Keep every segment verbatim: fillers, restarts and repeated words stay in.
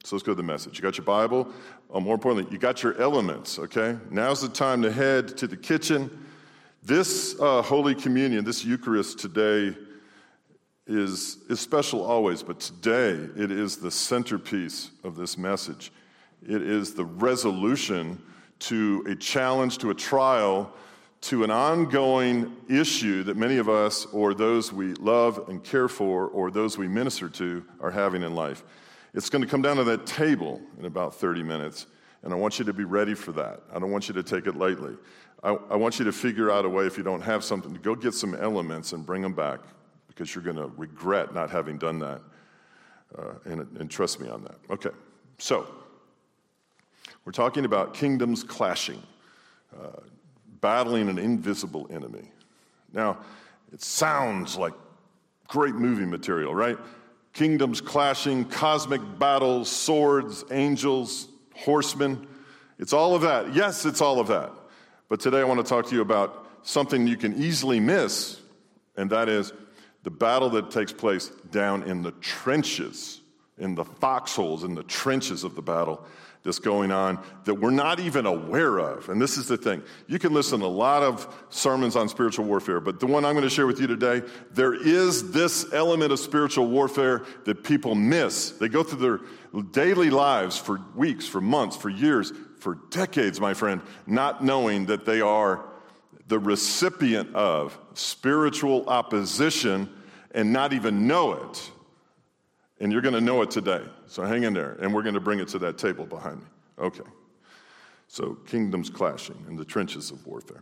So let's go to the message. You got your Bible? Oh, more importantly, you got your elements, okay? Now's the time to head to the kitchen. This uh, Holy Communion, this Eucharist today is, is special always, but today it is the centerpiece of this message. It is the resolution to a challenge, to a trial, to an ongoing issue that many of us, or those we love and care for, or those we minister to, are having in life. It's going to come down to that table in about thirty minutes, and I want you to be ready for that. I don't want you to take it lightly. I, I want you to figure out a way, if you don't have something, to go get some elements and bring them back, because you're going to regret not having done that, uh, and, and trust me on that. Okay, so we're talking about kingdoms clashing, uh, battling an invisible enemy. Now, it sounds like great movie material, right? Kingdoms clashing, cosmic battles, swords, angels, horsemen. It's all of that. Yes, it's all of that. But today I want to talk to you about something you can easily miss, and that is the battle that takes place down in the trenches, in the foxholes, in the trenches of the battle that's going on that we're not even aware of. And this is the thing. You can listen to a lot of sermons on spiritual warfare, but the one I'm going to share with you today, there is this element of spiritual warfare that people miss. They go through their daily lives for weeks, for months, for years, for decades, my friend, not knowing that they are the recipient of spiritual opposition and not even know it. And you're going to know it today. So hang in there, and we're going to bring it to that table behind me. Okay. So kingdoms clashing in the trenches of warfare.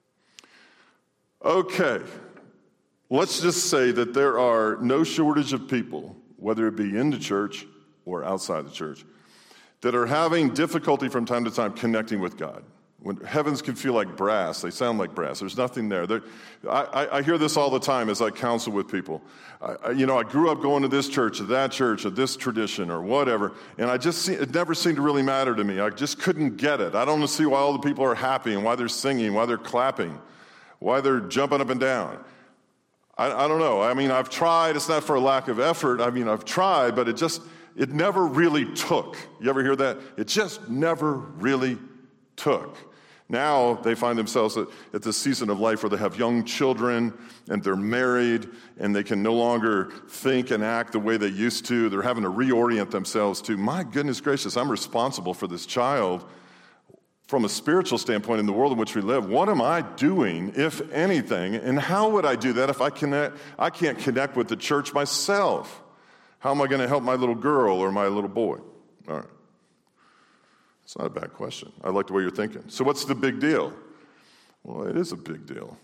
Okay. Let's just say that there are no shortage of people, whether it be in the church or outside the church, that are having difficulty from time to time connecting with God. When heavens can feel like brass, they sound like brass. There's nothing there. there I, I, I hear this all the time as I counsel with people. I, I, you know, I grew up going to this church or that church or this tradition or whatever, and I just see, it never seemed to really matter to me. I just couldn't get it. I don't see why all the people are happy and why they're singing, why they're clapping, why they're jumping up and down. I, I don't know. I mean, I've tried. It's not for a lack of effort. I mean, I've tried, but it just, it never really took. You ever hear that? It just never really took. Now they find themselves at, at this season of life where they have young children and they're married and they can no longer think and act the way they used to. They're having to reorient themselves to, my goodness gracious, I'm responsible for this child from a spiritual standpoint in the world in which we live. What am I doing, if anything? And how would I do that if I connect, I can't connect with the church myself? How am I going to help my little girl or my little boy? All right. It's not a bad question. I like the way you're thinking. So what's the big deal? Well, it is a big deal.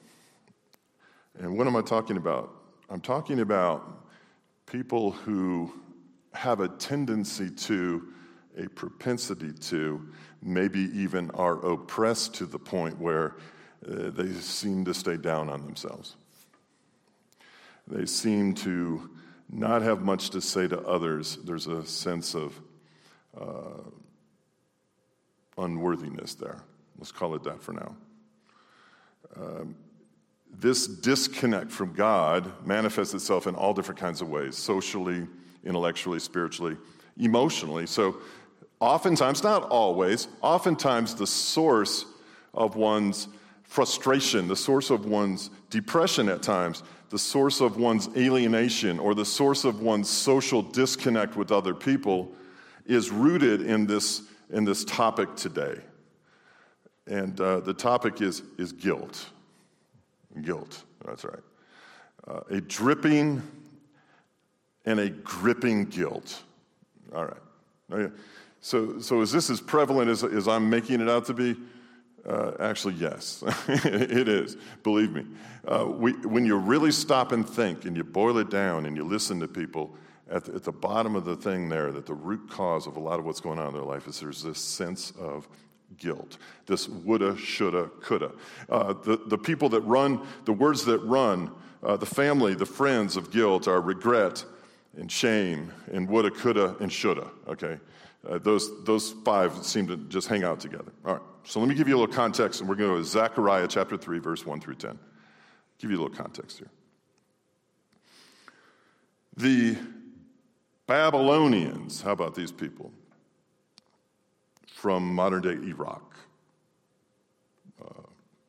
And what am I talking about? I'm talking about people who have a tendency to, a propensity to, maybe even are oppressed to the point where uh, they seem to stay down on themselves. They seem to not have much to say to others. There's a sense of uh, unworthiness there. Let's call it that for now. Um, this disconnect from God manifests itself in all different kinds of ways, socially, intellectually, spiritually, emotionally. So oftentimes, not always, oftentimes the source of one's frustration, the source of one's depression at times, the source of one's alienation, or the source of one's social disconnect with other people is rooted in this in this topic today. And uh, the topic is, is guilt. Guilt, that's right. Uh, a dripping and a gripping guilt. All right. Okay. So, so is this as prevalent as, as I'm making it out to be? Uh, actually, yes, it is. Believe me. Uh, we, when you really stop and think and you boil it down and you listen to people, At the, at the bottom of the thing there, that the root cause of a lot of what's going on in their life is there's this sense of guilt, this woulda, shoulda, coulda. Uh, the, the people that run, the words that run, uh, the family, the friends of guilt are regret and shame and woulda, coulda, and shoulda, okay? Uh, those, those five seem to just hang out together. All right, so let me give you a little context, and we're going to go to Zechariah chapter three, verse one through ten. Give you a little context here. The Babylonians, how about these people? from modern-day Iraq. Uh,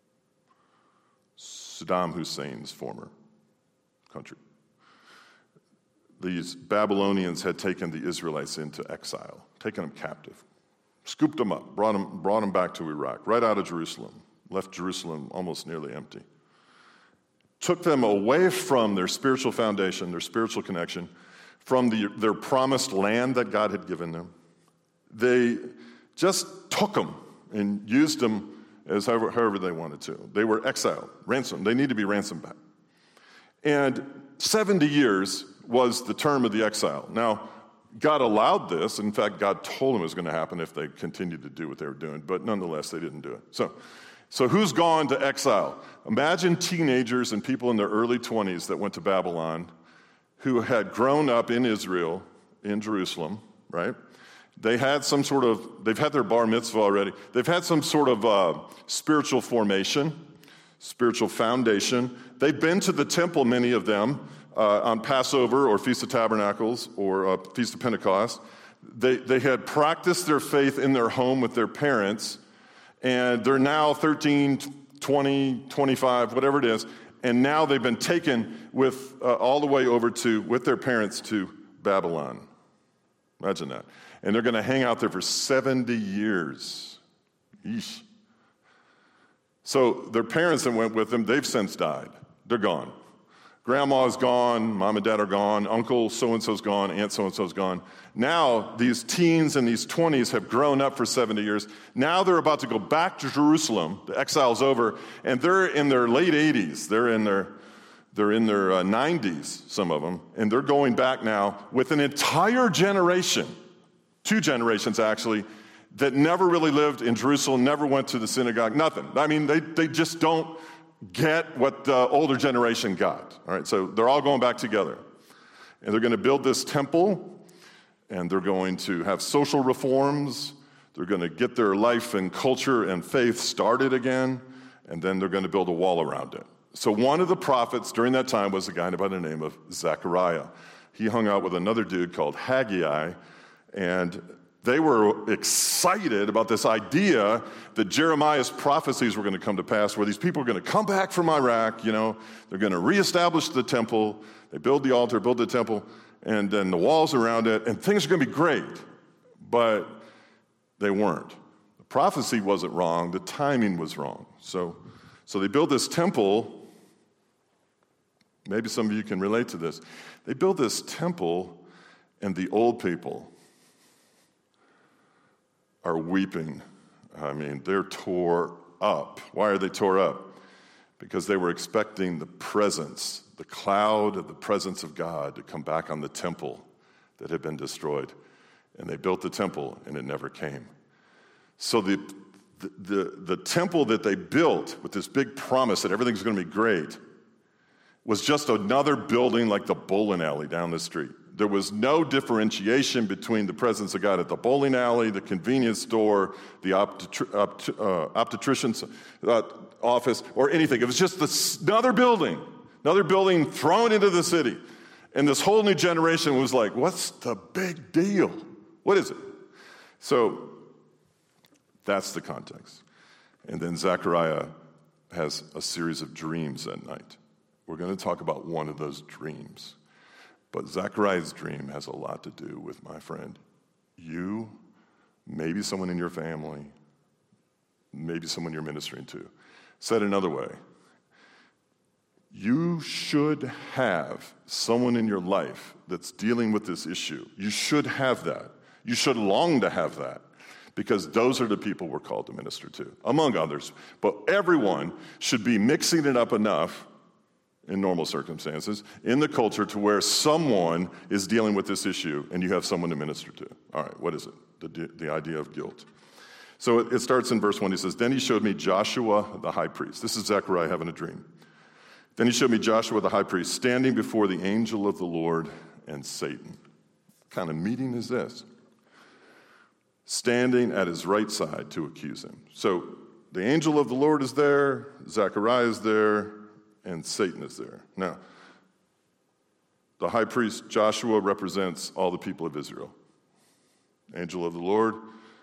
Saddam Hussein's former country. These Babylonians had taken the Israelites into exile, taken them captive, scooped them up, brought them, brought them back to Iraq, right out of Jerusalem, left Jerusalem almost nearly empty. Took them away from their spiritual foundation, their spiritual connection, from the, their promised land that God had given them. They just took them and used them as however, however they wanted to. They were exiled, ransomed. They need to be ransomed back. And seventy years was the term of the exile. Now, God allowed this. In fact, God told them it was going to happen if they continued to do what they were doing. But nonetheless, they didn't do it. So, so who's gone to exile? Imagine teenagers and people in their early twenties that went to Babylon who had grown up in Israel, in Jerusalem, right? They had some sort of, they've had their bar mitzvah already. They've had some sort of uh, spiritual formation, spiritual foundation. They've been to the temple, many of them, uh, on Passover or Feast of Tabernacles or uh, Feast of Pentecost. They, they had practiced their faith in their home with their parents, and they're now thirteen, twenty, twenty-five, whatever it is, and now they've been taken with uh, all the way over to, with their parents to Babylon. Imagine that. And they're going to hang out there for seventy years. Yeesh. So their parents that went with them, they've since died. They're gone. Grandma's gone, mom and dad are gone, uncle so-and-so's gone, aunt so-and-so's gone. Now these teens and these twenties have grown up for seventy years. Now they're about to go back to Jerusalem. The exile's over, and they're in their late eighties. They're in their they're in their uh, nineties, some of them, and they're going back now with an entire generation, two generations actually, that never really lived in Jerusalem, never went to the synagogue, nothing. I mean, they, they just don't get what the older generation got. All right, so they're all going back together. And they're going to build this temple, and they're going to have social reforms. They're going to get their life and culture and faith started again, and then they're going to build a wall around it. So one of the prophets during that time was a guy by the name of Zechariah. He hung out with another dude called Haggai, and they were excited about this idea that Jeremiah's prophecies were going to come to pass, where these people are going to come back from Iraq, you know, they're going to reestablish the temple, they build the altar, build the temple, and then the walls around it, and things are going to be great. But they weren't. The prophecy wasn't wrong, the timing was wrong. So, so they build this temple. Maybe some of you can relate to this. They build this temple, and the old people are weeping. I mean, they're tore up. Why are they tore up? Because they were expecting the presence, the cloud of the presence of God to come back on the temple that had been destroyed. And they built the temple, and it never came. So the, the, the, the temple that they built with this big promise that everything's going to be great was just another building like the bowling alley down the street. There was no differentiation between the presence of God at the bowling alley, the convenience store, the obstetri- opt- uh, obstetrician's uh, office, or anything. It was just this, another building, another building thrown into the city. And this whole new generation was like, what's the big deal? What is it? So that's the context. And then Zechariah has a series of dreams that night. We're going to talk about one of those dreams. But Zechariah's dream has a lot to do with, my friend, you, maybe someone in your family, maybe someone you're ministering to. Said another way, you should have someone in your life that's dealing with this issue. You should have that. You should long to have that, because those are the people we're called to minister to, among others. But everyone should be mixing it up enough in normal circumstances, in the culture, to where someone is dealing with this issue and you have someone to minister to. All right, what is it? The, the idea of guilt. So it, it starts in verse one. He says, then he showed me Joshua the high priest. This is Zechariah having a dream. Then he showed me Joshua the high priest standing before the angel of the Lord and Satan. What kind of meeting is this? Standing at his right side to accuse him. So the angel of the Lord is there, Zechariah is there, and Satan is there. Now, the high priest Joshua represents all the people of Israel. Angel of the Lord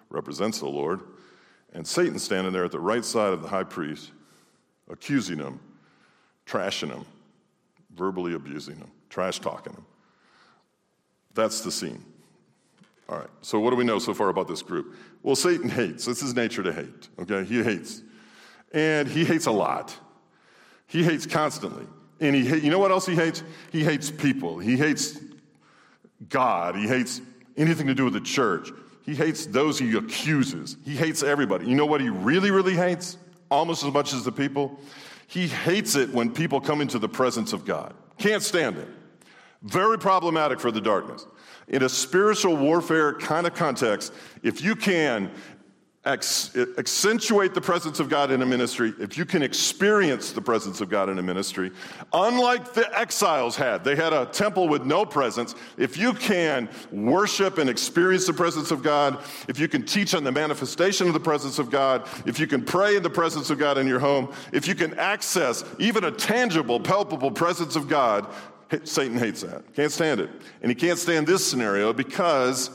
represents the Lord, and Satan standing there at the right side of the high priest, accusing him, trashing him, verbally abusing him, trash talking him. That's the scene. All right, so what do we know so far about this group? Well, Satan hates. It's his nature to hate, okay? He hates. And he hates a lot. He hates constantly. And he, you know what else he hates? He hates people. He hates God. He hates anything to do with the church. He hates those he accuses. He hates everybody. You know what he really, really hates? Almost as much as the people? He hates it when people come into the presence of God. Can't stand it. Very problematic for the darkness. In a spiritual warfare kind of context, if you can ex- accentuate the presence of God in a ministry, if you can experience the presence of God in a ministry, unlike the exiles had, they had a temple with no presence. If you can worship and experience the presence of God, if you can teach on the manifestation of the presence of God, if you can pray in the presence of God in your home, if you can access even a tangible, palpable presence of God, Satan hates that. Can't stand it. And he can't stand this scenario because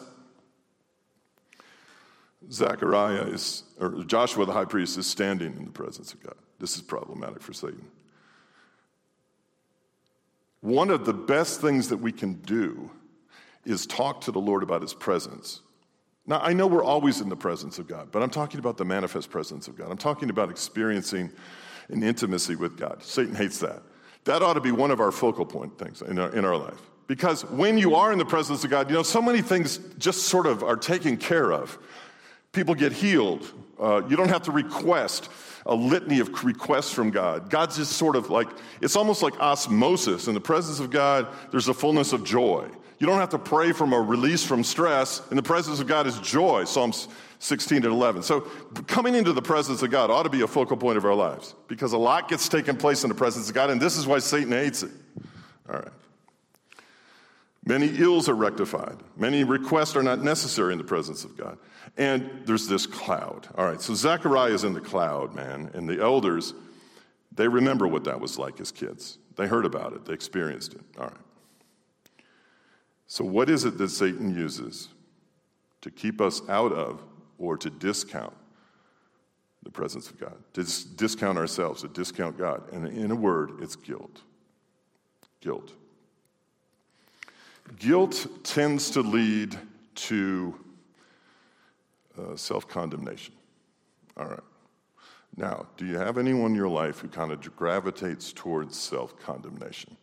Zechariah is, or Joshua the high priest is standing in the presence of God. This is problematic for Satan. One of the best things that we can do is talk to the Lord about his presence. Now, I know we're always in the presence of God, but I'm talking about the manifest presence of God. I'm talking about experiencing an intimacy with God. Satan hates that. That ought to be one of our focal point things in our, in our life. Because when you are in the presence of God, you know, so many things just sort of are taken care of. People get healed. Uh, you don't have to request a litany of requests from God. God's just sort of like, it's almost like osmosis. In the presence of God, there's a fullness of joy. You don't have to pray from a release from stress. In the presence of God is joy, Psalms sixteen and eleven. So coming into the presence of God ought to be a focal point of our lives because a lot gets taken place in the presence of God, and this is why Satan hates it. All right. Many ills are rectified. Many requests are not necessary in the presence of God. And there's this cloud. All right, so Zechariah is in the cloud, man, and the elders, they remember what that was like as kids. They heard about it. They experienced it. All right. So what is it that Satan uses to keep us out of or to discount the presence of God, to dis- discount ourselves, to discount God? And in a word, it's guilt. Guilt. Guilt tends to lead to uh, self-condemnation. All right. Now, do you have anyone in your life who kind of gravitates towards self-condemnation?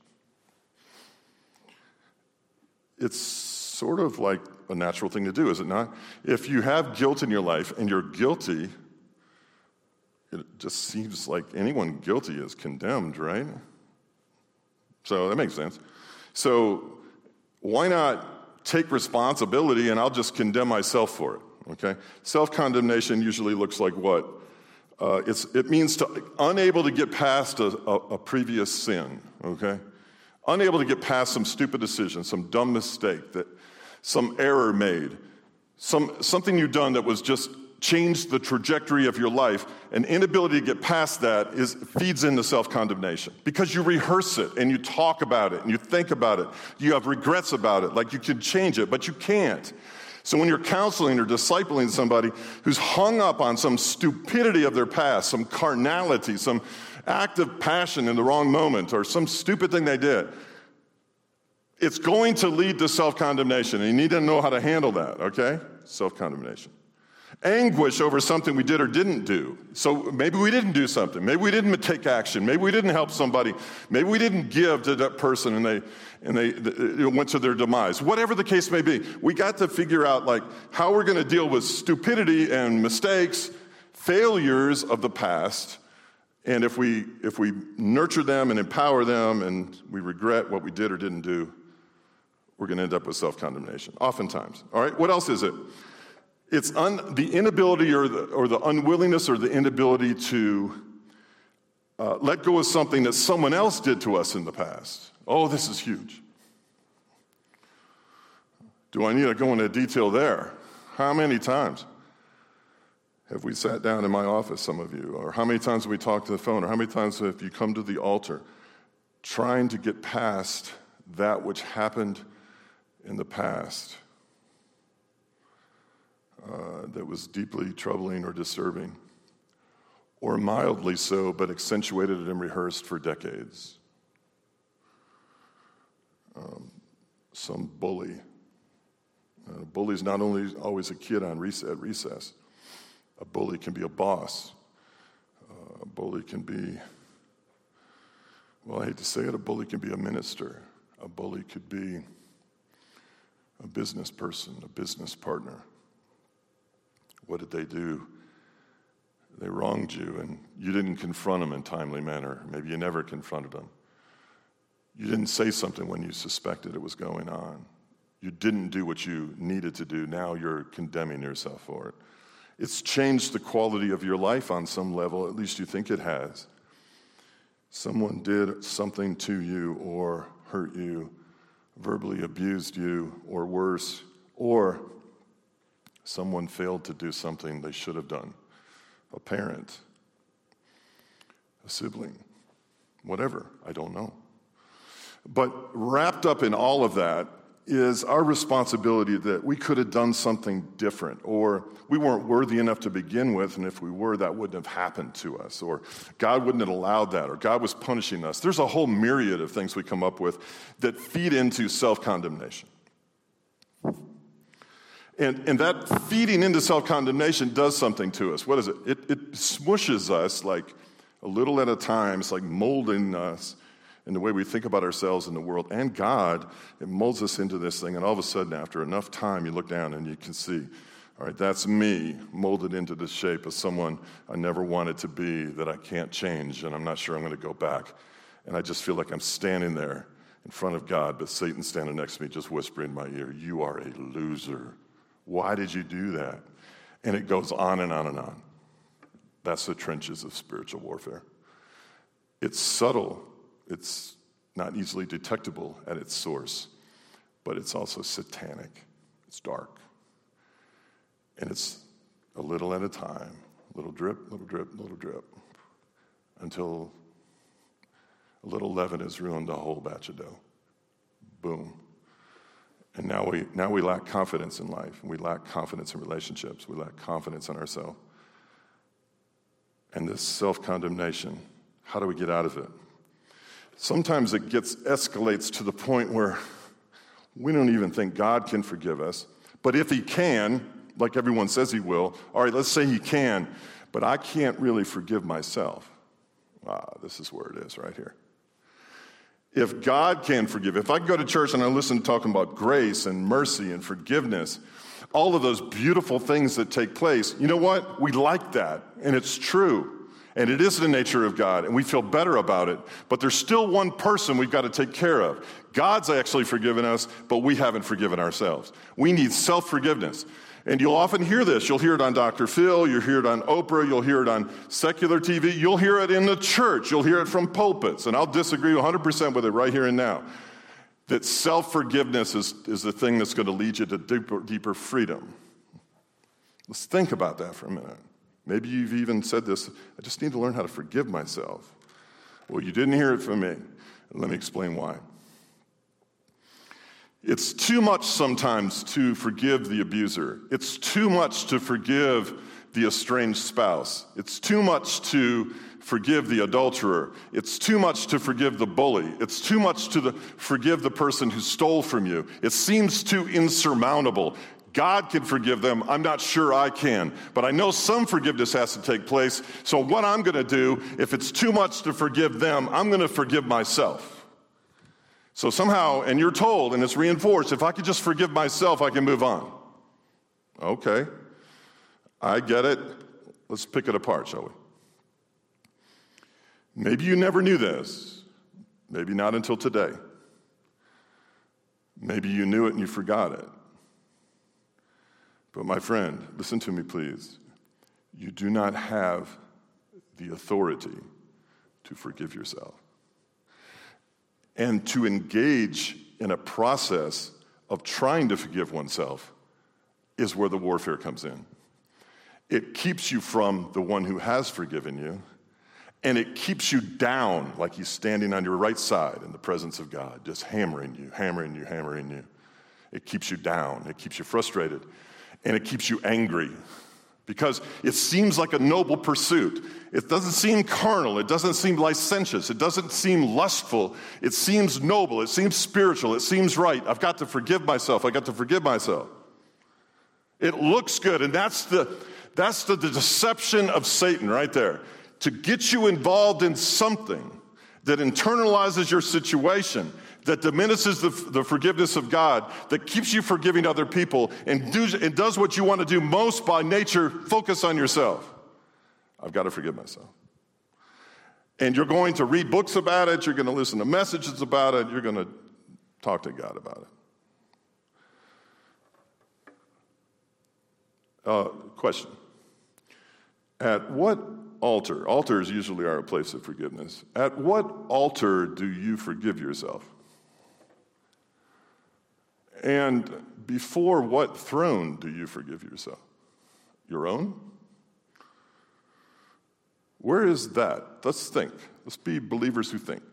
It's sort of like a natural thing to do, is it not? If you have guilt in your life and you're guilty, it just seems like anyone guilty is condemned, right? So that makes sense. So why not take responsibility and I'll just condemn myself for it, okay? Self-condemnation usually looks like what? Uh, it's, it means to unable to get past a, a, a previous sin, okay? Unable to get past some stupid decision, some dumb mistake, that some error made, some something you've done that was just changed the trajectory of your life. An inability to get past that is feeds into self-condemnation because you rehearse it and you talk about it and you think about it. You have regrets about it, like you could change it, but you can't. So when you're counseling or discipling somebody who's hung up on some stupidity of their past, some carnality, some act of passion in the wrong moment, or some stupid thing they did, it's going to lead to self-condemnation, and you need to know how to handle that, okay? Self-condemnation. Anguish over something we did or didn't do. So maybe we didn't do something. Maybe we didn't take action. Maybe we didn't help somebody. Maybe we didn't give to that person and they and they it went to their demise. Whatever the case may be, we got to figure out like how we're going to deal with stupidity and mistakes, failures of the past. And if we if we nurture them and empower them and we regret what we did or didn't do, we're going to end up with self-condemnation, oftentimes. All right, what else is it? It's un, the inability or the, or the unwillingness or the inability to uh, let go of something that someone else did to us in the past. Oh, this is huge. Do I need to go into detail there? How many times have we sat down in my office, some of you? Or how many times have we talked to the phone? Or how many times have you come to the altar trying to get past that which happened in the past? Uh, that was deeply troubling or disturbing, or mildly so, but accentuated and rehearsed for decades. Um, some bully. Uh, a bully's not only always a kid on rec- at recess. A bully can be a boss. Uh, a bully can be, well, I hate to say it, a bully can be a minister. A bully could be a business person, a business partner. What did they do? They wronged you, and you didn't confront them in a timely manner. Maybe you never confronted them. You didn't say something when you suspected it was going on. You didn't do what you needed to do. Now you're condemning yourself for it. It's changed the quality of your life on some level, at least you think it has. Someone did something to you or hurt you, verbally abused you, or worse, or someone failed to do something they should have done. A parent, a sibling, whatever, I don't know. But wrapped up in all of that is our responsibility that we could have done something different, or we weren't worthy enough to begin with, and if we were, that wouldn't have happened to us, or God wouldn't have allowed that, or God was punishing us. There's a whole myriad of things we come up with that feed into self-condemnation. And, and that feeding into self-condemnation does something to us. What is it? It, it smushes us like a little at a time. It's like molding us in the way we think about ourselves in the world and God. It molds us into this thing, and all of a sudden, after enough time, you look down and you can see, all right, that's me molded into the shape of someone I never wanted to be, that I can't change, and I'm not sure I'm going to go back. And I just feel like I'm standing there in front of God, but Satan's standing next to me just whispering in my ear, you are a loser. Why did you do that? And it goes on and on and on. That's the trenches of spiritual warfare. It's subtle. It's not easily detectable at its source, but it's also satanic. It's dark. And it's a little at a time, little drip, little drip, little drip, until a little leaven has ruined the whole batch of dough. Boom. And now we now we lack confidence in life. We lack confidence in relationships. We lack confidence in ourselves. And this self-condemnation, how do we get out of it? Sometimes it gets escalates to the point where we don't even think God can forgive us. But if he can, like everyone says he will, all right, let's say he can, but I can't really forgive myself. Ah, this is where it is right here. If God can forgive, if I go to church and I listen to talking about grace and mercy and forgiveness, all of those beautiful things that take place, you know what? We like that, and it's true, and it is the nature of God, and we feel better about it, but there's still one person we've got to take care of. God's actually forgiven us, but we haven't forgiven ourselves. We need self-forgiveness. And you'll often hear this. You'll hear it on Doctor Phil. You'll hear it on Oprah. You'll hear it on secular T V. You'll hear it in the church. You'll hear it from pulpits. And I'll disagree one hundred percent with it right here and now. That self-forgiveness is, is the thing that's going to lead you to deeper, deeper freedom. Let's think about that for a minute. Maybe you've even said this, I just need to learn how to forgive myself. Well, you didn't hear it from me. Let me explain why. It's too much sometimes to forgive the abuser. It's too much to forgive the estranged spouse. It's too much to forgive the adulterer. It's too much to forgive the bully. It's too much to the, forgive the person who stole from you. It seems too insurmountable. God can forgive them. I'm not sure I can. But I know some forgiveness has to take place. So what I'm going to do, if it's too much to forgive them, I'm going to forgive myself. So somehow, and you're told, and it's reinforced, if I could just forgive myself, I can move on. Okay, I get it. Let's pick it apart, shall we? Maybe you never knew this. Maybe not until today. Maybe you knew it and you forgot it. But my friend, listen to me, please. You do not have the authority to forgive yourself. And to engage in a process of trying to forgive oneself is where the warfare comes in. It keeps you from the one who has forgiven you, and it keeps you down like he's standing on your right side in the presence of God, just hammering you, hammering you, hammering you. It keeps you down. It keeps you frustrated. and it keeps you angry because it seems like a noble pursuit. It doesn't seem carnal. It doesn't seem licentious. It doesn't seem lustful. It seems noble. It seems spiritual. It seems right. I've got to forgive myself. I've got to forgive myself. It looks good, and that's the, that's the, the deception of Satan right there. To get you involved in something that internalizes your situation, that diminishes the, the forgiveness of God, that keeps you forgiving other people, and, do, and does what you want to do most by nature, focus on yourself. I've got to forgive myself. And you're going to read books about it, you're going to listen to messages about it, you're going to talk to God about it. Uh, question. At what altar, altars usually are a place of forgiveness, at what altar do you forgive yourself? And before what throne do you forgive yourself? Your own? Where is that? Let's think. Let's be believers who think.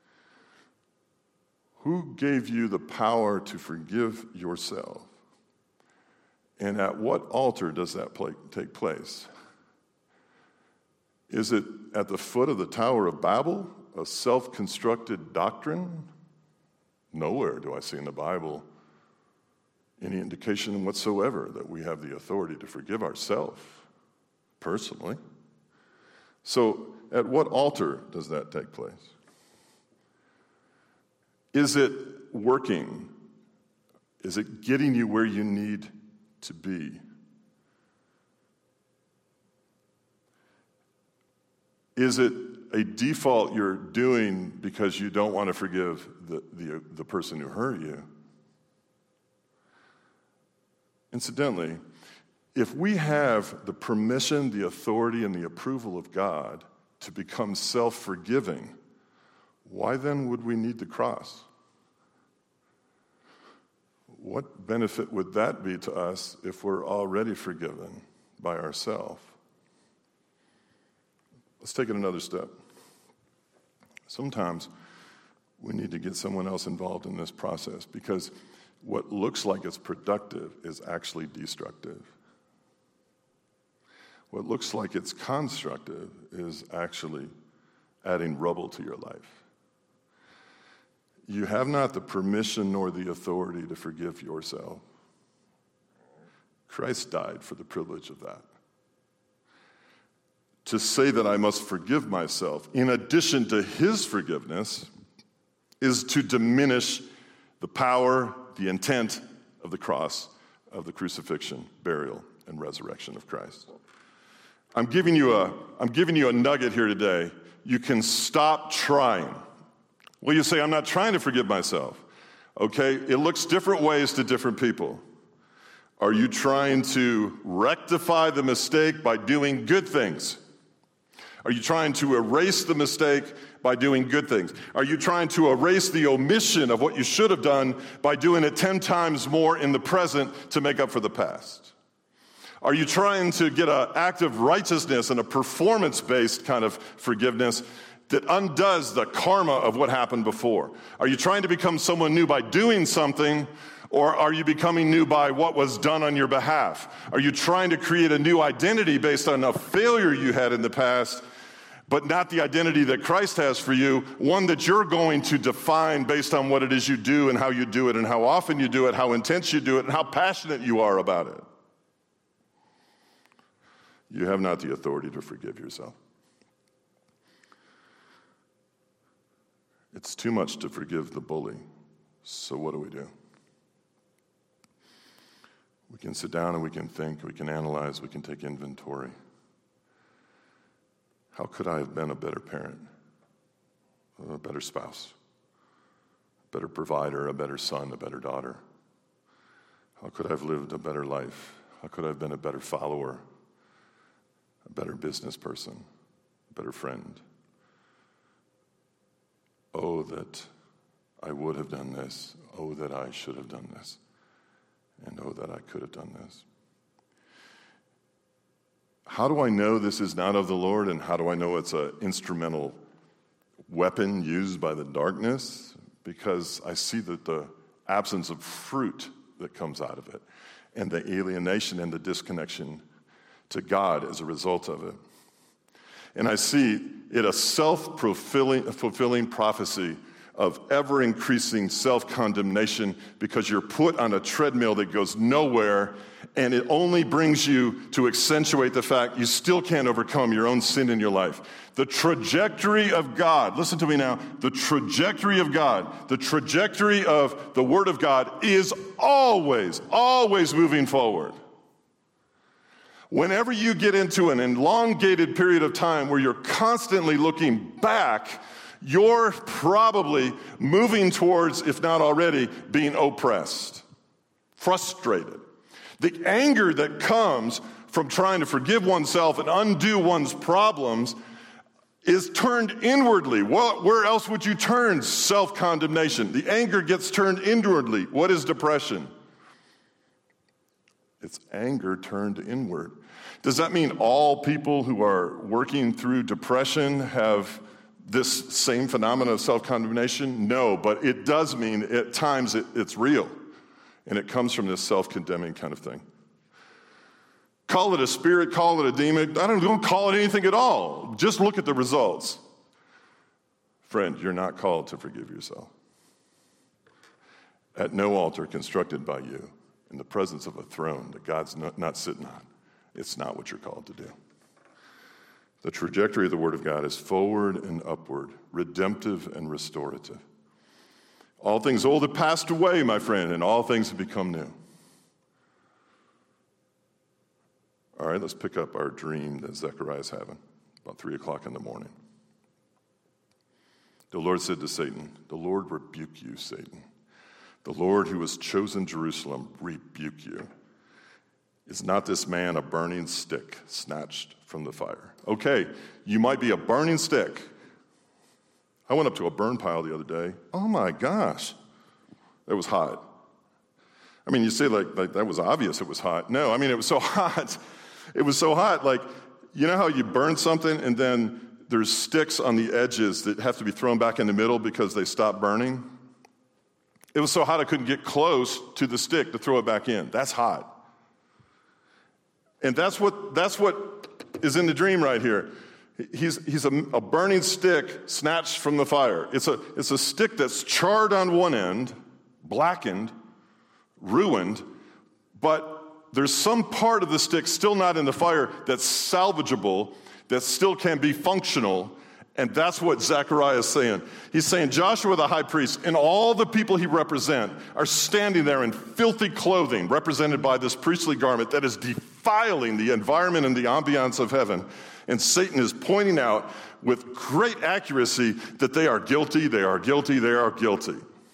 Who gave you the power to forgive yourself? And at what altar does that play, take place? Is it at the foot of the Tower of Babel, a self-constructed doctrine? Nowhere do I see in the Bible any indication whatsoever that we have the authority to forgive ourselves personally. So at what altar does that take place? Is it working? Is it getting you where you need to be? Is it a default you're doing because you don't want to forgive the, the, the person who hurt you? Incidentally, if we have the permission, the authority, and the approval of God to become self-forgiving, why then would we need the cross? What benefit would that be to us if we're already forgiven by ourselves? Let's take it another step. Sometimes we need to get someone else involved in this process because what looks like it's productive is actually destructive. What looks like it's constructive is actually adding rubble to your life. You have not the permission nor the authority to forgive yourself. Christ died for the privilege of that. To say that I must forgive myself in addition to his forgiveness is to diminish the power, the intent of the cross, of the crucifixion, burial, and resurrection of Christ. I'm giving you a, I'm giving you a nugget here today. You can stop trying. Well, you say, I'm not trying to forgive myself. Okay, it looks different ways to different people. Are you trying to rectify the mistake by doing good things? Are you trying to erase the mistake by doing good things? Are you trying to erase the omission of what you should have done by doing it ten times more in the present to make up for the past? Are you trying to get an act of righteousness and a performance-based kind of forgiveness that undoes the karma of what happened before? Are you trying to become someone new by doing something, or are you becoming new by what was done on your behalf? Are you trying to create a new identity based on a failure you had in the past, but not the identity that Christ has for you, one that you're going to define based on what it is you do and how you do it and how often you do it, how intense you do it, and how passionate you are about it? You have not the authority to forgive yourself. It's too much to forgive the bully. So what do we do? We can sit down and we can think, we can analyze, we can take inventory. How could I have been a better parent, a better spouse, a better provider, a better son, a better daughter? How could I have lived a better life? How could I have been a better follower, a better business person, a better friend? Oh, that I would have done this. Oh, that I should have done this. And oh, that I could have done this. How do I know this is not of the Lord, and how do I know it's an instrumental weapon used by the darkness? Because I see that the absence of fruit that comes out of it. and the alienation and the disconnection to God as a result of it. And I see it a self-fulfilling fulfilling prophecy of ever-increasing self-condemnation because you're put on a treadmill that goes nowhere, and it only brings you to accentuate the fact you still can't overcome your own sin in your life. The trajectory of God, listen to me now, the trajectory of God, the trajectory of the Word of God is always, always moving forward. Whenever you get into an elongated period of time where you're constantly looking back, you're probably moving towards, if not already, being oppressed, frustrated. The anger that comes from trying to forgive oneself and undo one's problems is turned inwardly. Well, where else would you turn self-condemnation? The anger gets turned inwardly. What is depression? It's anger turned inward. Does that mean all people who are working through depression have this same phenomenon of self-condemnation? No, but it does mean at times it, it's real, and it comes from this self-condemning kind of thing. Call it a spirit, call it a demon. I don't, don't call it anything at all. Just look at the results. Friend, you're not called to forgive yourself. At no altar constructed by you, in the presence of a throne that God's not, not sitting on, it's not what you're called to do. The trajectory of the Word of God is forward and upward, redemptive and restorative. All things old have passed away, my friend, and all things have become new. All right, let's pick up our dream that Zechariah is having, about three o'clock in the morning. The Lord said to Satan, "The Lord rebuke you, Satan. The Lord who has chosen Jerusalem rebuke you. Is not this man a burning stick snatched from the fire?" Okay, you might be a burning stick. I went up to a burn pile the other day. Oh my gosh, it was hot. I mean, you say like, like that was obvious it was hot. No, I mean, it was so hot. It was so hot, like, you know how you burn something and then there's sticks on the edges that have to be thrown back in the middle because they stop burning? It was so hot I couldn't get close to the stick to throw it back in. That's hot. And that's what that's what is in the dream right here. He's he's a, a burning stick snatched from the fire. It's a it's a stick that's charred on one end, blackened, ruined, but there's some part of the stick still not in the fire that's salvageable, that still can be functional. And that's what Zechariah is saying. He's saying Joshua the high priest and all the people he represents are standing there in filthy clothing, represented by this priestly garment that is defiling the environment and the ambiance of heaven. And Satan is pointing out with great accuracy that they are guilty, they are guilty, they are guilty.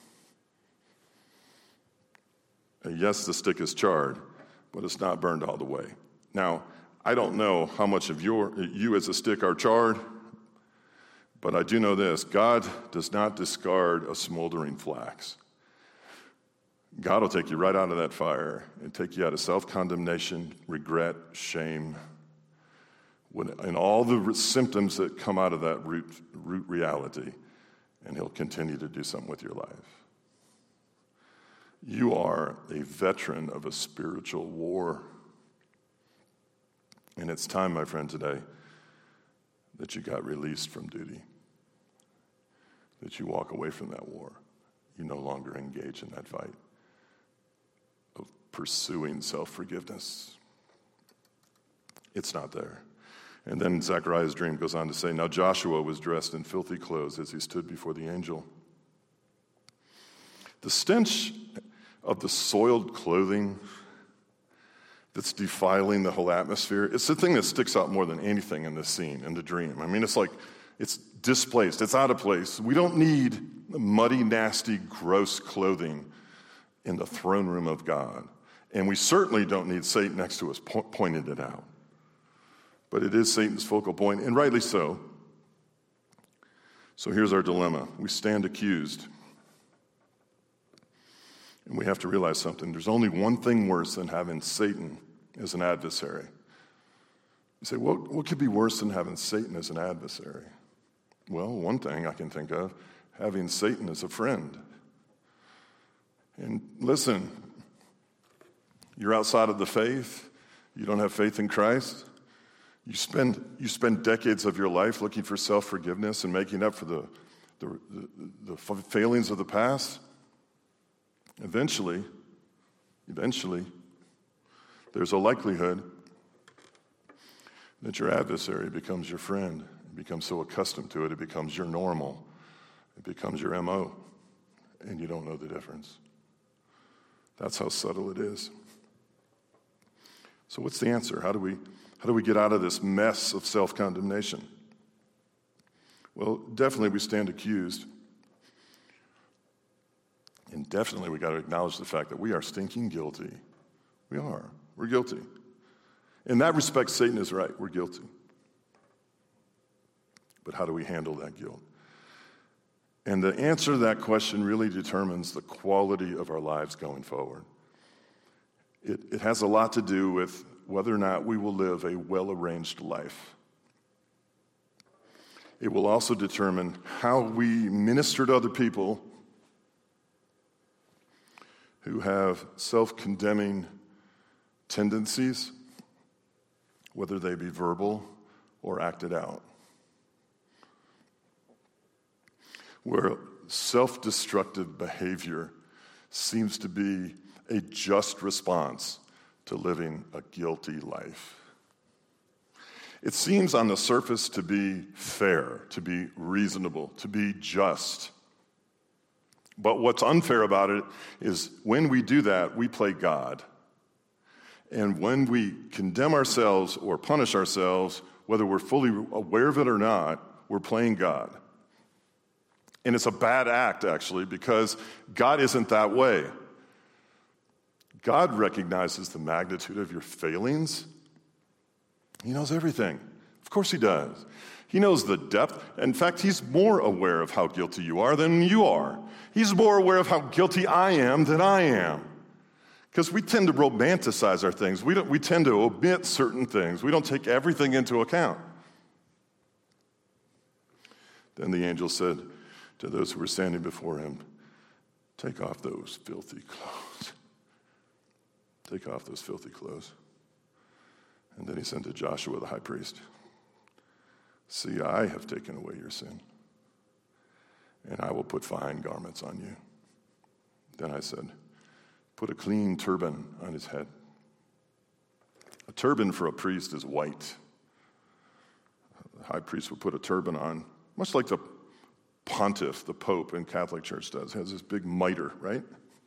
And yes, the stick is charred, but it's not burned all the way. Now, I don't know how much of your you as a stick are charred, but I do know this: God does not discard a smoldering flax. God will take you right out of that fire and take you out of self-condemnation, regret, shame, when, and all the symptoms that come out of that root, root reality, and he'll continue to do something with your life. You are a veteran of a spiritual war. And it's time, my friend, today that you got released from duty, that you walk away from that war. You no longer engage in that fight of pursuing self-forgiveness. It's not there. And then Zechariah's dream goes on to say, now Joshua was dressed in filthy clothes as he stood before the angel. The stench of the soiled clothing that's defiling the whole atmosphere, it's the thing that sticks out more than anything in this scene, in the dream. I mean, it's like, it's displaced, it's out of place. We don't need muddy, nasty, gross clothing in the throne room of God. And we certainly don't need Satan next to us po- pointing it out. But it is Satan's focal point, and rightly so. So here's our dilemma. We stand accused. And we have to realize something. There's only one thing worse than having Satan as an adversary. You say, what, what could be worse than having Satan as an adversary? Well, one thing I can think of, having Satan as a friend. And listen, You're outside of the faith. You don't have faith in Christ. You spend, you spend decades of your life looking for self-forgiveness and making up for the, the, the, the failings of the past. Eventually, eventually, there's a likelihood that your adversary becomes your friend. You become so accustomed to it, it becomes your normal. It becomes your M O, and you don't know the difference. That's how subtle it is. So what's the answer? How do we, how do we get out of this mess of self-condemnation? Well, definitely we stand accused. And definitely we got to acknowledge the fact that we are stinking guilty. We are. We're guilty. In that respect, Satan is right. We're guilty. But how do we handle that guilt? And the answer to that question really determines the quality of our lives going forward. It, it has a lot to do with whether or not we will live a well-arranged life. It will also determine how we minister to other people who have self-condemning tendencies, whether they be verbal or acted out. Where self-destructive behavior seems to be a just response to living a guilty life. It seems on the surface to be fair, to be reasonable, to be just. But what's unfair about it is when we do that, we play God. And when we condemn ourselves or punish ourselves, whether we're fully aware of it or not, we're playing God. And it's a bad act, actually, because God isn't that way. God recognizes the magnitude of your failings. He knows everything. Of course he does. He knows the depth. In fact, he's more aware of how guilty you are than you are. He's more aware of how guilty I am than I am. Because we tend to romanticize our things. We, don't, we tend to omit certain things. We don't take everything into account. Then the angel said to those who were standing before him, "Take off those filthy clothes. Take off those filthy clothes." And then he said to Joshua the high priest, "See, I have taken away your sin, and I will put fine garments on you." Then I said, "Put a clean turban on his head." A turban for a priest is white. The high priest would put a turban on, much like the pontiff, the pope in Catholic Church does, has this big mitre, right?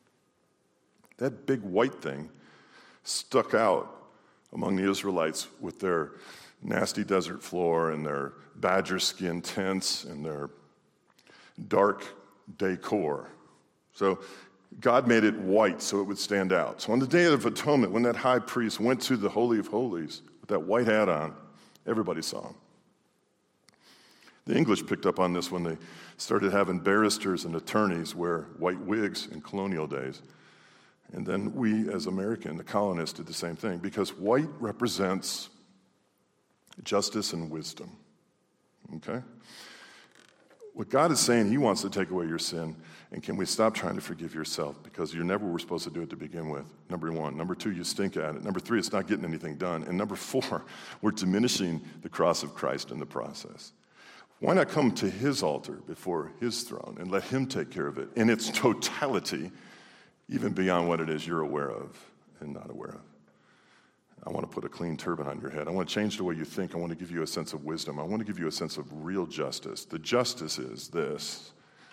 That big white thing stuck out among the Israelites with their nasty desert floor and their badger skin tents and their dark decor. So God made it white so it would stand out. So on the Day of Atonement, when that high priest went to the Holy of Holies with that white hat on, everybody saw him. The English picked up on this when they started having barristers and attorneys wear white wigs in colonial days. And then we, as American, the colonists, did the same thing, because white represents justice and wisdom, okay? What God is saying, he wants to take away your sin, and can we stop trying to forgive yourself, because you never were supposed to do it to begin with, number one. Number two, you stink at it. Number three, it's not getting anything done. And number four, we're diminishing the cross of Christ in the process. Why not come to his altar before his throne and let him take care of it in its totality, even beyond what it is you're aware of and not aware of? I want to put a clean turban on your head. I want to change the way you think. I want to give you a sense of wisdom. I want to give you a sense of real justice. The justice is this: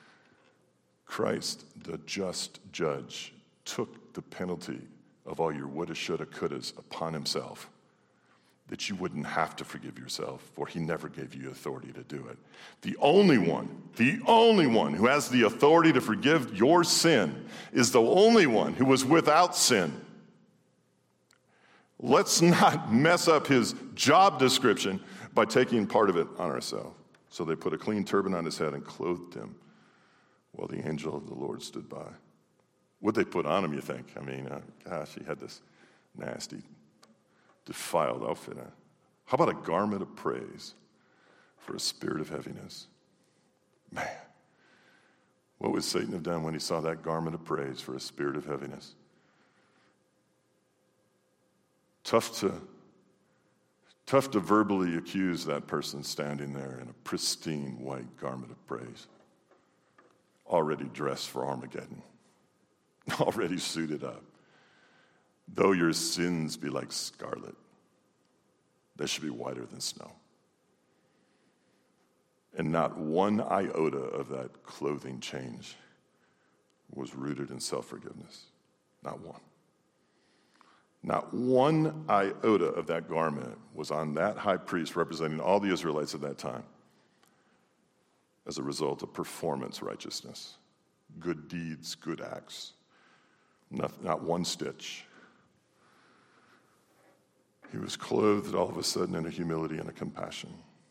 Christ, the just judge, took the penalty of all your woulda, shoulda, couldas upon himself, that you wouldn't have to forgive yourself, for he never gave you authority to do it. The only one, the only one who has the authority to forgive your sin is the only one who was without sin. Let's not mess up his job description by taking part of it on ourselves. So they put a clean turban on his head and clothed him while the angel of the Lord stood by. What'd they put on him, you think? I mean, uh, gosh, he had this nasty, defiled outfit on. How about a garment of praise for a spirit of heaviness? Man, what would Satan have done when he saw that garment of praise for a spirit of heaviness? Tough to, tough to verbally accuse that person standing there in a pristine white garment of praise, already dressed for Armageddon, already suited up. Though your sins be like scarlet, they should be whiter than snow. And not one iota of that clothing change was rooted in self-forgiveness. Not one. Not one iota of that garment was on that high priest representing all the Israelites at that time as a result of performance righteousness, good deeds, good acts. Not, not one stitch. He was clothed all of a sudden in a humility and a compassion.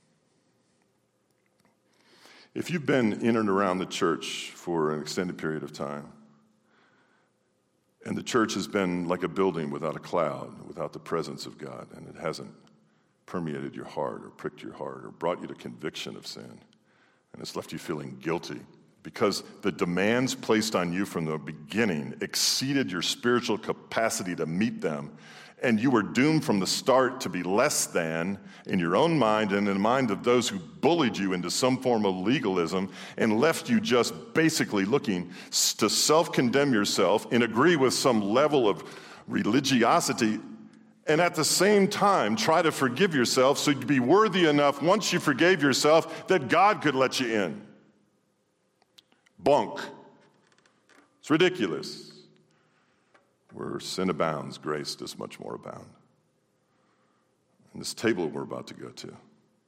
If you've been in and around the church for an extended period of time, and the church has been like a building without a cloud, without the presence of God, and it hasn't permeated your heart or pricked your heart or brought you to conviction of sin, and it's left you feeling guilty because the demands placed on you from the beginning exceeded your spiritual capacity to meet them, and you were doomed from the start to be less than in your own mind and in the mind of those who bullied you into some form of legalism and left you just basically looking to self-condemn yourself and agree with some level of religiosity, and at the same time try to forgive yourself so you'd be worthy enough once you forgave yourself that God could let you in. Bunk. It's ridiculous. Where sin abounds, grace does much more abound. And this table we're about to go to,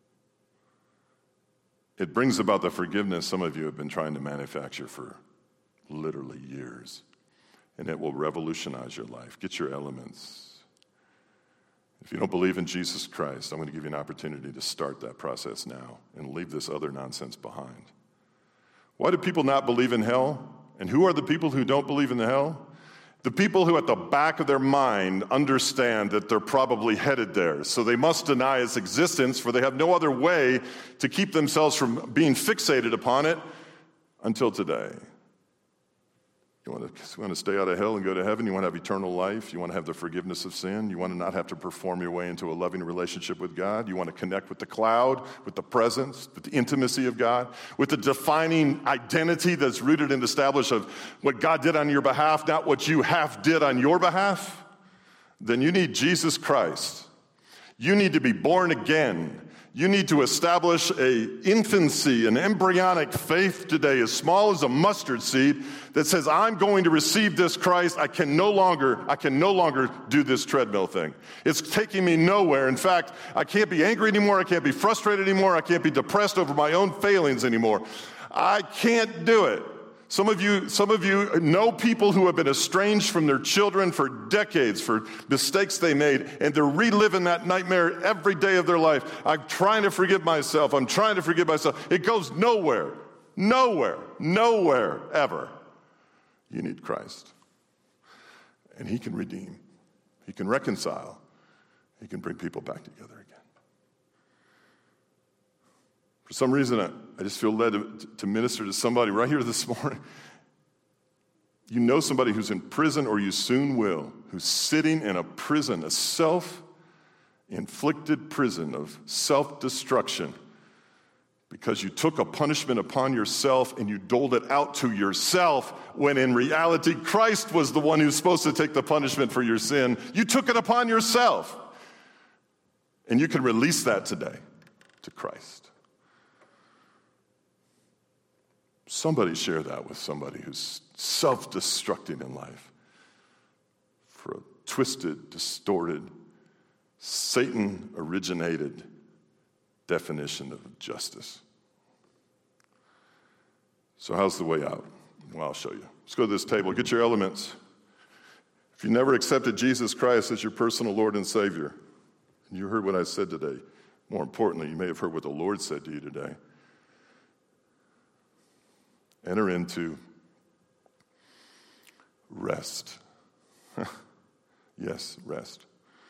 it brings about the forgiveness some of you have been trying to manufacture for literally years. And it will revolutionize your life. Get your elements. If you don't believe in Jesus Christ, I'm going to give you an opportunity to start that process now and leave this other nonsense behind. Why do people not believe in hell? And who are the people who don't believe in the hell? The people who at the back of their mind understand that they're probably headed there. So they must deny its existence, for they have no other way to keep themselves from being fixated upon it until today. You want to, you want to stay out of hell and go to heaven? You want to have eternal life? You want to have the forgiveness of sin? You want to not have to perform your way into a loving relationship with God? You want to connect with the cloud, with the presence, with the intimacy of God, with the defining identity that's rooted and established of what God did on your behalf, not what you half did on your behalf? Then you need Jesus Christ. You need to be born again. You need to establish a infancy, an embryonic faith today as small as a mustard seed that says, I'm going to receive this Christ. I can no longer, I can no longer do this treadmill thing. It's taking me nowhere. In fact, I can't be angry anymore. I can't be frustrated anymore. I can't be depressed over my own failings anymore. I can't do it. Some of you, some of you know people who have been estranged from their children for decades for mistakes they made, and they're reliving that nightmare every day of their life. I'm trying to forgive myself. I'm trying to forgive myself. It goes nowhere, nowhere, nowhere, ever. You need Christ. And he can redeem. He can reconcile. He can bring people back together again. For some reason, I, I just feel led to, to minister to somebody right here this morning. You know somebody who's in prison, or you soon will, who's sitting in a prison, a self-inflicted prison of self-destruction, because you took a punishment upon yourself and you doled it out to yourself, when in reality, Christ was the one who's supposed to take the punishment for your sin. You took it upon yourself. And you can release that today to Christ. Somebody share that with somebody who's self-destructing in life for a twisted, distorted, Satan-originated definition of justice. So how's the way out? Well, I'll show you. Let's go to this table. Get your elements. If you never accepted Jesus Christ as your personal Lord and Savior, and you heard what I said today, more importantly, you may have heard what the Lord said to you today. Enter into rest. Yes, rest.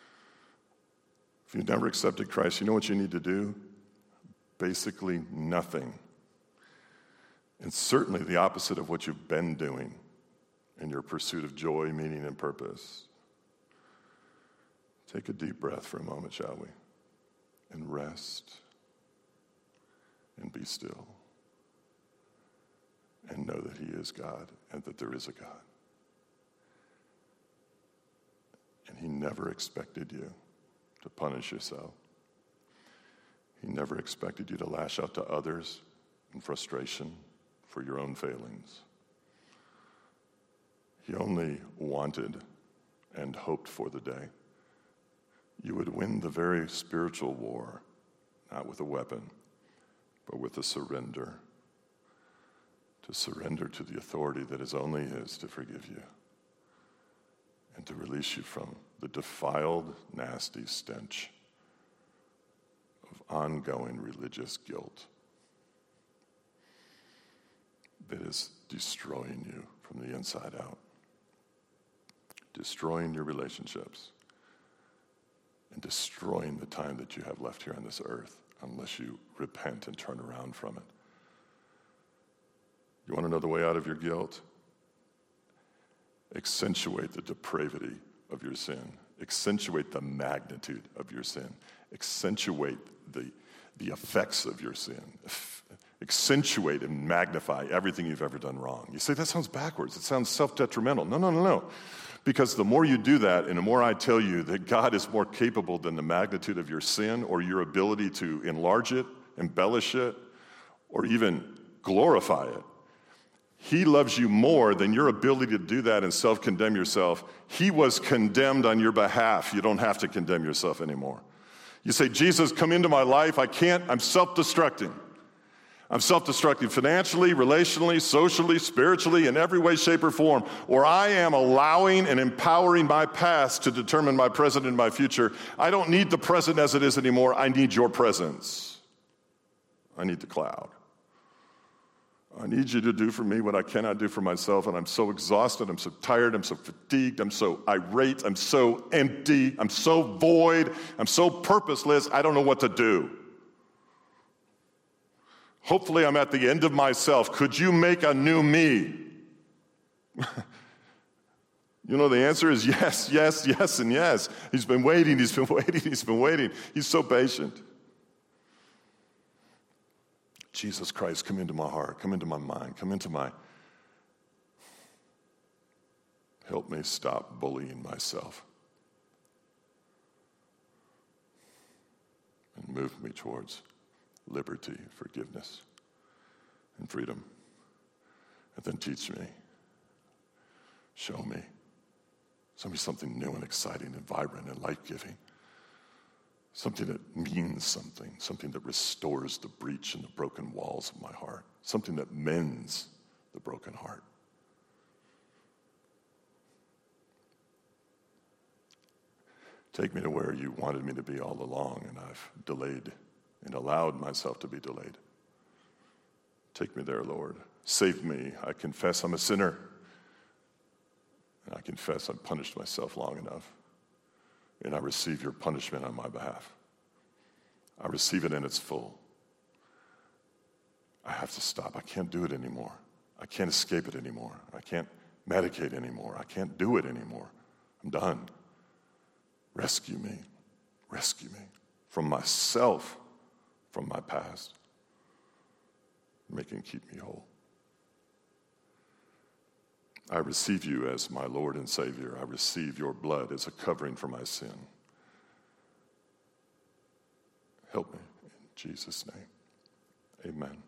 If you've never accepted Christ, you know what you need to do? Basically nothing. And certainly the opposite of what you've been doing in your pursuit of joy, meaning, and purpose. Take a deep breath for a moment, shall we? And rest and be still and know that he is God and that there is a God. And he never expected you to punish yourself. He never expected you to lash out to others in frustration for your own failings. He only wanted and hoped for the day you would win the very spiritual war, not with a weapon, but with a surrender. To surrender to the authority that is only his to forgive you and to release you from the defiled, nasty stench of ongoing religious guilt that is destroying you from the inside out, destroying your relationships, and destroying the time that you have left here on this earth unless you repent and turn around from it. You want to know the way out of your guilt? Accentuate the depravity of your sin. Accentuate the magnitude of your sin. Accentuate the, the effects of your sin. Accentuate and magnify everything you've ever done wrong. You say, that sounds backwards. It sounds self-detrimental. No, no, no, no. Because the more you do that, and the more I tell you that God is more capable than the magnitude of your sin or your ability to enlarge it, embellish it, or even glorify it. He loves you more than your ability to do that and self-condemn yourself. He was condemned on your behalf. You don't have to condemn yourself anymore. You say, Jesus, come into my life. I can't. I'm self-destructing. I'm self-destructing financially, relationally, socially, spiritually, in every way, shape, or form. Or I am allowing and empowering my past to determine my present and my future. I don't need the present as it is anymore. I need your presence. I need the cloud. I need you to do for me what I cannot do for myself, and I'm so exhausted, I'm so tired, I'm so fatigued, I'm so irate, I'm so empty, I'm so void, I'm so purposeless, I don't know what to do. Hopefully I'm at the end of myself. Could you make a new me? You know, the answer is yes, yes, yes, and yes. He's been waiting, he's been waiting, he's been waiting. He's so patient. Jesus Christ, come into my heart, come into my mind, come into my... Help me stop bullying myself and move me towards liberty, forgiveness, and freedom. And then teach me, show me, show me something new and exciting and vibrant and life-giving. Something that means something, something that restores the breach and the broken walls of my heart, something that mends the broken heart. Take me to where you wanted me to be all along, and I've delayed and allowed myself to be delayed. Take me there, Lord. Save me. I confess I'm a sinner, and I confess I've punished myself long enough. And I receive your punishment on my behalf. I receive it in its full. I have to stop. I can't do it anymore. I can't escape it anymore. I can't medicate anymore. I can't do it anymore. I'm done. Rescue me. Rescue me from myself, from my past. Make and keep me whole. I receive you as my Lord and Savior. I receive your blood as a covering for my sin. Help me in Jesus' name. Amen.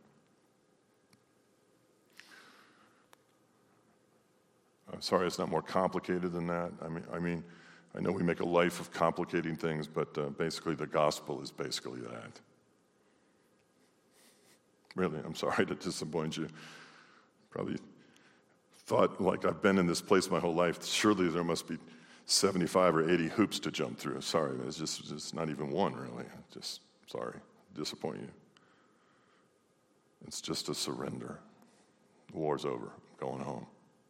I'm sorry it's not more complicated than that. I mean, I mean, I know we make a life of complicating things, but uh, basically the gospel is basically that. Really, I'm sorry to disappoint you. Probably thought, like, I've been in this place my whole life. Surely there must be seventy-five or eighty hoops to jump through. Sorry, it's just, just not even one, really. Just, sorry, disappoint you. It's just a surrender. The war's over. I'm going home.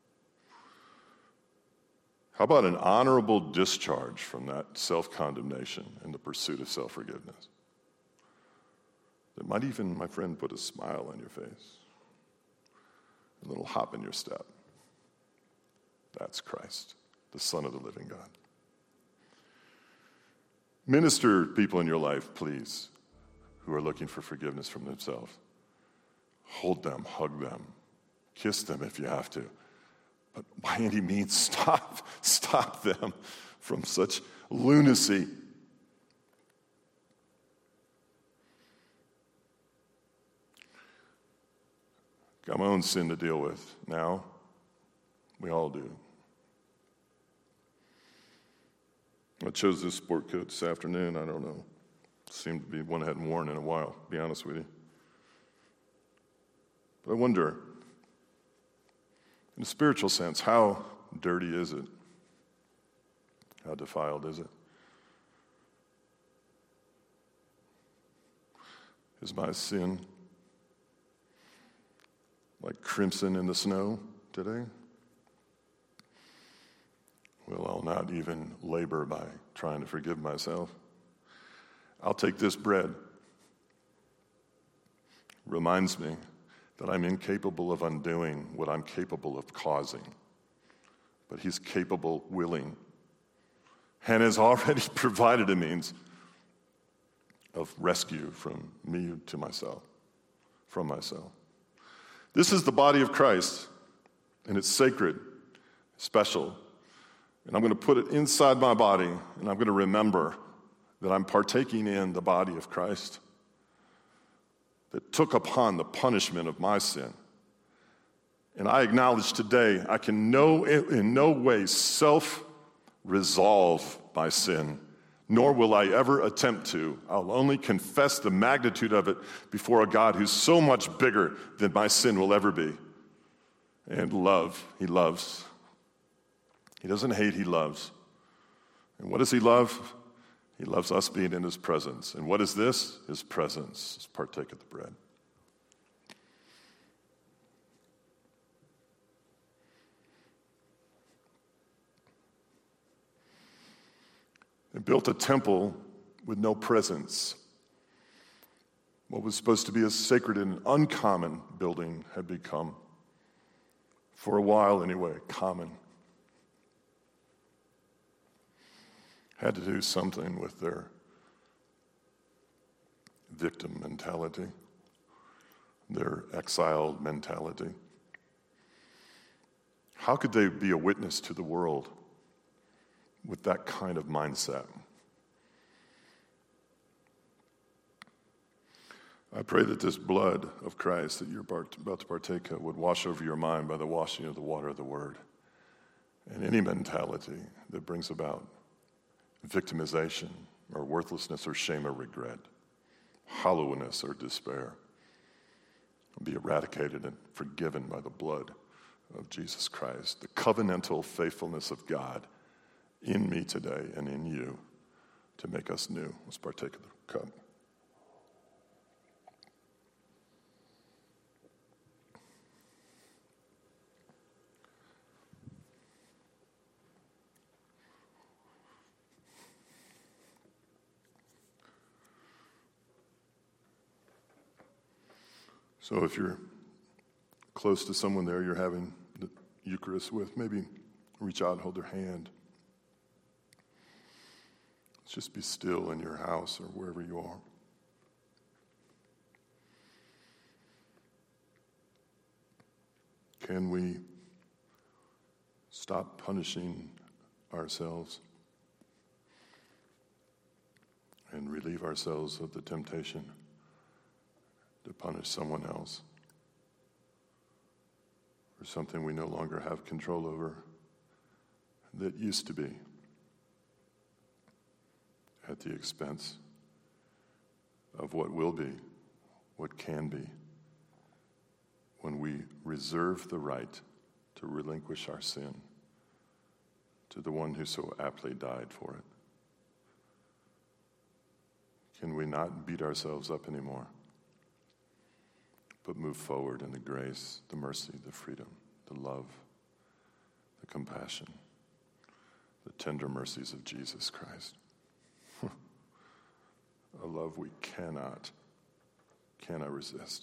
How about an honorable discharge from that self-condemnation in the pursuit of self-forgiveness? That might even, my friend, put a smile on your face, a little hop in your step. That's Christ, the Son of the living God. Minister people in your life, please, who are looking for forgiveness from themselves. Hold them, hug them, kiss them if you have to. But by any means, stop, stop them from such lunacy. Got my own sin to deal with now. We all do. I chose this sport coat this afternoon. I don't know. It seemed to be one I hadn't worn in a while, to be honest with you. But I wonder, in a spiritual sense, how dirty is it? How defiled is it? Is my sin like crimson in the snow today? Well, I'll not even labor by trying to forgive myself. I'll take this bread. Reminds me that I'm incapable of undoing what I'm capable of causing. But he's capable, willing, and has already provided a means of rescue from me to myself, from myself. This is the body of Christ, and it's sacred, special. And I'm going to put it inside my body, and I'm going to remember that I'm partaking in the body of Christ that took upon the punishment of my sin. And I acknowledge today I can no, in no way self-resolve my sin, nor will I ever attempt to. I'll only confess the magnitude of it before a God who's so much bigger than my sin will ever be. And love, he loves. He doesn't hate, he loves. And what does he love? He loves us being in his presence. And what is this? His presence. Let's partake of the bread. They built a temple with no presence. What was supposed to be a sacred and uncommon building had become, for a while anyway, common. Had to do something with their victim mentality, their exiled mentality. How could they be a witness to the world with that kind of mindset? I pray that this blood of Christ that you're about to partake of would wash over your mind by the washing of the water of the Word. And any mentality that brings about victimization or worthlessness or shame or regret, hollowness or despair, be eradicated and forgiven by the blood of Jesus Christ. The covenantal faithfulness of God in me today and in you to make us new. Let's partake of the cup. So if you're close to someone there you're having the Eucharist with, maybe reach out and hold their hand. Let's just be still in your house or wherever you are. Can we stop punishing ourselves and relieve ourselves of the temptation to punish someone else or something we no longer have control over that used to be at the expense of what will be, what can be, when we reserve the right to relinquish our sin to the one who so aptly died for it. Can we not beat ourselves up anymore, but move forward in the grace, the mercy, the freedom, the love, the compassion, the tender mercies of Jesus Christ? A love we cannot, cannot resist.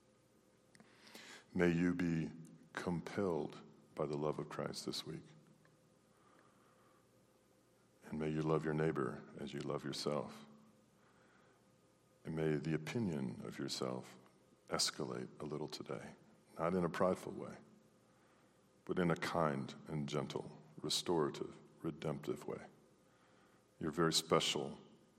May you be compelled by the love of Christ this week. And may you love your neighbor as you love yourself. And may the opinion of yourself escalate a little today, not in a prideful way, but in a kind and gentle, restorative, redemptive way. You're very special.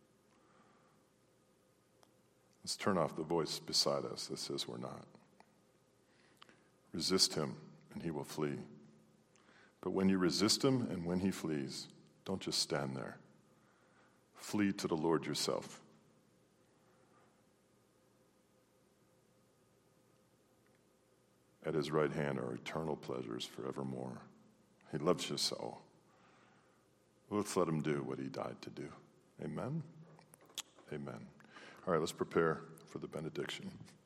Let's turn off the voice beside us that says we're not. Resist him, and he will flee. But when you resist him and when he flees, don't just stand there. Flee to the Lord yourself. At his right hand are eternal pleasures forevermore. He loves you so. Let's let him do what he died to do. Amen? Amen. All right, let's prepare for the benediction.